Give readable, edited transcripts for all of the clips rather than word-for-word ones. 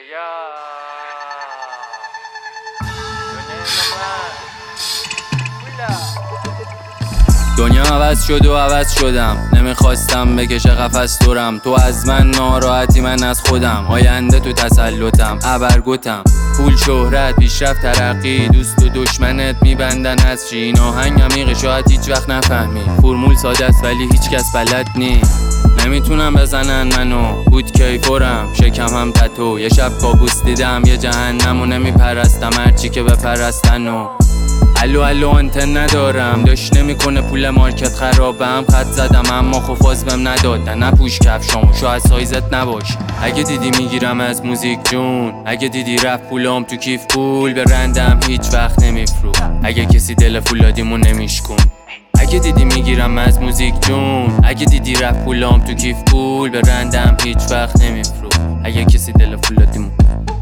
دنیا عوض شد و عوض شدم، نمیخواستم بکشه قفس دورم. تو از من ناراحتی، من از خودم. آینده تو تسلطم، ابرگوتم. پول، شهرت، پیشرفت، ترقی، دوست و دشمنت میبندن از چی؟ این آهنگ عمیقه، شاید هیچ وقت نفهمی. فرمول ساده است ولی هیچ کس بلد نی. نمیتونم بزنن منو، بود کیفورم، شکم هم تتو. یه شب کابوس دیدم یه جهنم و نمیپرستم هرچی که بپرستنو. الو آنتن ندارم، داشت نمیکنه پول مارکت خرابم. خط زدم اما خفاز بهم ندادن. نپوش کفشامو، شاید سایزت نباشه. اگه دیدی میگیرم از موزیک جون، اگه دیدی رفت پولام تو کیف پول به رندم هیچ وقت نمیفرو. اگه کسی دل فولادیمو نمیشکن. اگه دیدی میگیرم از موزیک جون، اگه دیدی رفت پولام تو کیف پول به رندم هیچ وقت نمیفرو. اگه کسی دل فولادیمو.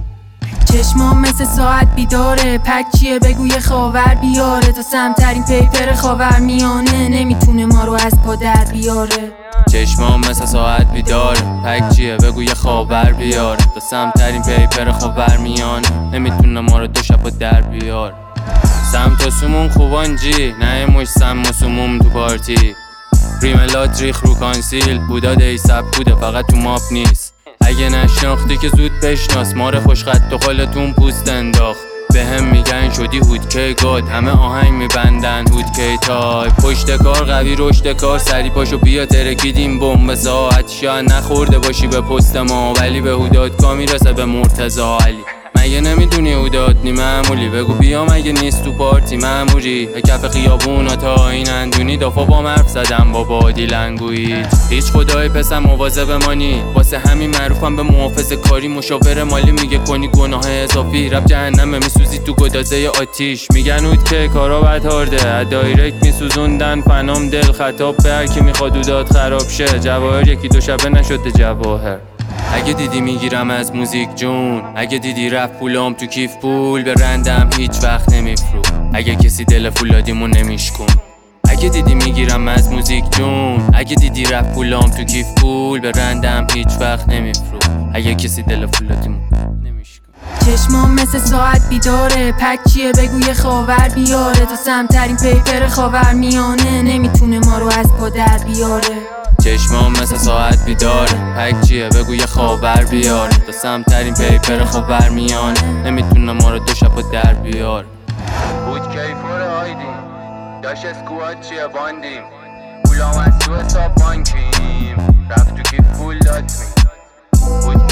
چشمام مثل ساعت بیداره، پک چیه بگو یه خاور بیاره. تا سمترین پیپر خاور میانه، نمیتونه ما رو از پا در بیاره. چشمام مثل ساعت بیداره، پک چیه بگو یه خاور بیاره. تا سمترین پیپر خاور میانه، نمیتونه ما رو دو شب در بیاره. سمت و سمون خوبان جی، نه مش سم و سموم تو پارتی. ریملات ریخ رو کانسیل، بودا دیسب بوده فقط تو ماپ نیست. اگه نشناختی که زود بشناس، مار خوشخط و خالتون پوست انداخت. به هم میگن شدی هودکی گاد، همه آهنگ میبندن هودکی تای. پشت کار قوی، رشد کار سری، پاشو بیا ترکیدیم بمب ساعت. شاید نخورده باشی به پست ما، ولی به هودادکا میرسه به مرتضی علی. مگه نمیدونی هودادنی معمولی؟ بگو بیا مگه نیست تو پارتی معمولی. به کف خیابونا تا این اندونی، دافا با مرف زدم با بادی لنگویی. هیچ خدای پسم مواظب مانی، واسه همین معروفم به محافظ کاری. مشاور مالی میگه کنی گناه اضافی، رب جهنمه میسوزی تو گدازه آتیش. میگن هود که کارا بد هارده، دایرکت میسوزوندن فنام دل. خطاب به هر کی میخواد هوداد خراب شه، جواهر یکی دو شبه نشده جواهر. اگه دیدی میگیرم از موزیک جون، اگه دیدی رفت پولام تو کیف پول به رندم هیچ وقت نمیفرو. اگه کسی دل فولادیمو نمیشکن. اگه دیدی میگیرم از موزیک جون، اگه دیدی رفت پولام تو کیف پول به رندم هیچ وقت نمیفرو. اگه کسی دل فولادیمو نمیشکن. چشمام مثل ساعت بیداره، پک چیه بگو یه خاور بیاره. تا سمترین پیپر خاور میانه، نمیتونه ما رو از پا در بیاره. چشمام مثل ساعت بیداره، پک چیه بگو یه خاور بیاره. تا سمترین پیپر خاور میانه، نمیتونه ما رو دو شب در بیاره. بود کیفور آیدیم، داشت اسکوات چیه باندیم. پولام از تو حساب بانکیم، رفت تو کیف پول داد می. بود